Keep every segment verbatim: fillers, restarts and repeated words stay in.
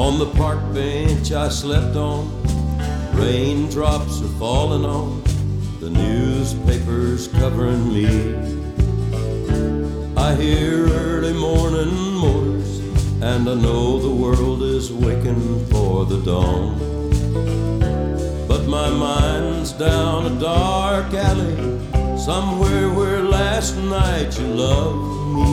On the park bench I slept on, raindrops are falling on the newspapers covering me. I hear early morning motors, and I know the world is waking for the dawn. But my mind's down a dark alley, somewhere where last night you loved me.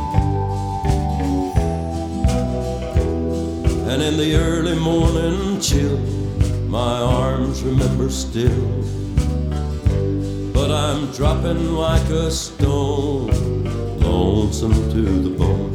And in the early morning chill, my arms remember still, but I'm dropping like a stone, lonesome to the bone.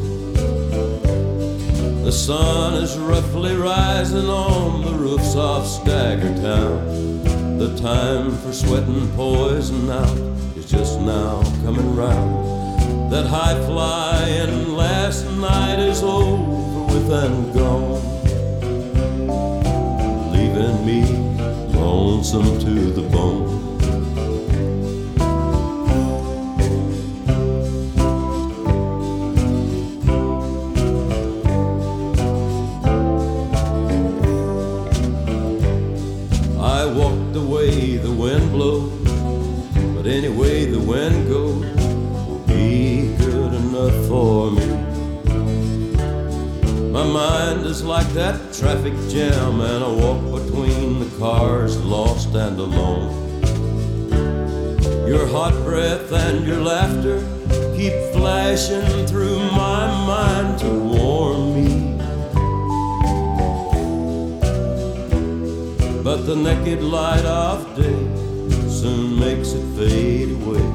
The sun is roughly rising on the roofs of Stagger Town. The time for sweating poison out is just now coming round. That high flying last night is over with and gone, leaving me lonesome to the bone. I walk the way the wind blows, but any way the wind goes will be good enough for me. My mind is like that traffic jam, and I walk between the cars, lost and alone. Your hot breath and your laughter keep flashing through my mind to warm me. But the naked light of day soon makes it fade away,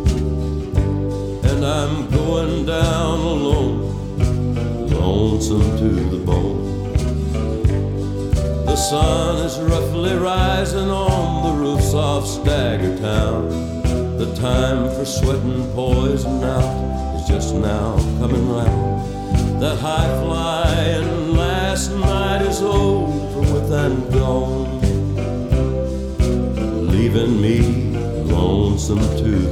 and I'm going down alone, lonesome to the bone. The sun is roughly rising on the roofs of Stagger Town. The time for sweating poison out is just now coming round. That high flying last night is over with and gone, leaving me lonesome to